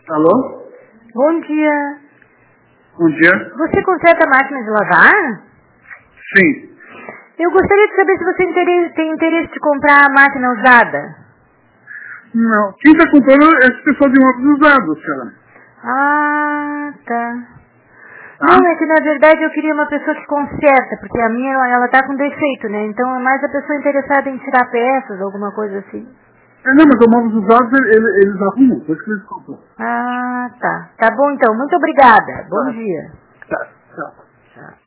Alô? Bom dia. Bom dia. Você conserta máquina de lavar? Sim. Eu gostaria de saber se você tem interesse de comprar a máquina usada. Não. Quem está comprando é esse pessoal de móveis usados, cara. Ah, tá. Tá? Não, é que na verdade eu queria uma pessoa que conserta, porque a minha, ela tá com defeito, né? Então é mais a pessoa interessada em tirar peças, alguma coisa assim. Não, mas os móveis usados eles arrumam, por isso que eles compram. Ah, tá. Tá bom então, muito obrigada. Bom dia. Tá, tchau. Tchau.